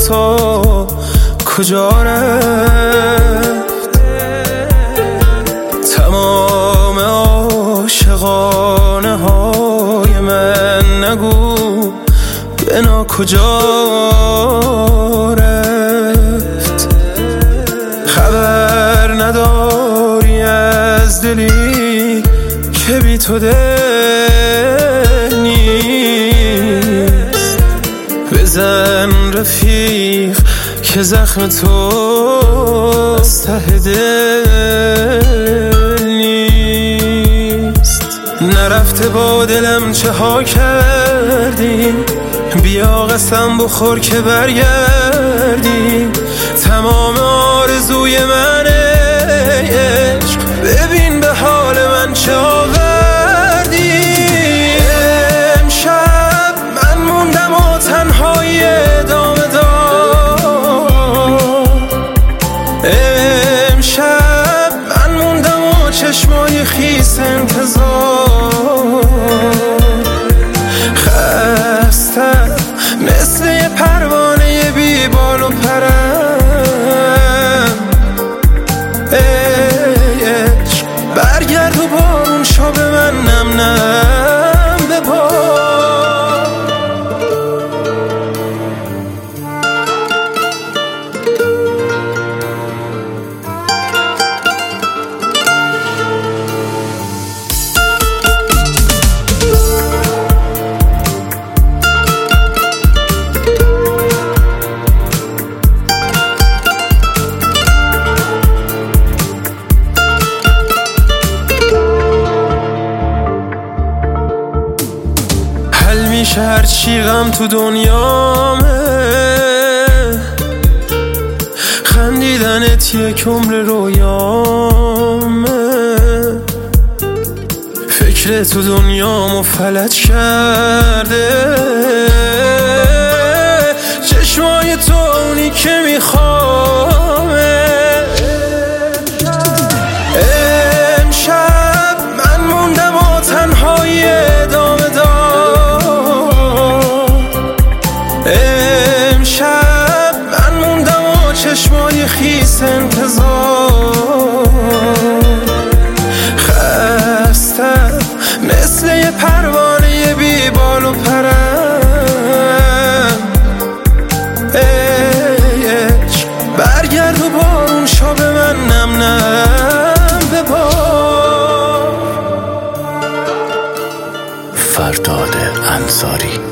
تو کجا رفت؟ تمام عاشقانه های من نگو بنا کجا رفت؟ خبر نداری از دلی که بی تو دل نیست. بزن رفیق که زخم تو از ته دل نیست. نرفته با دلم چه ها کردی، بیا قسم بخور که برگردی. تمام آرزوی من عشق، ببین به حال من چه آوردی. امشب من موندم و تنهایی ادامه داد. امشب من موندم و چشمای خیس انتظار. خستم مثل یه پروانه بی بال و پرم. ای عشق برگرد و بارون شو به من نم نم ببار. حل میشه هرچی غم تو دنیامه، خندیدنت یک عمر رویامه. فکر تو دنیامو فلج کرده، چشمای تو اونی که میخوامه. امشب من موندم و تنهایی ادامه داد. امشب من موندم و چشمای خیس انتظار. خستم مثل یه پروانه بی بال و پرم. ای عشق برگرد و بارون شو به من نم نم ببار. فرداد انصاری.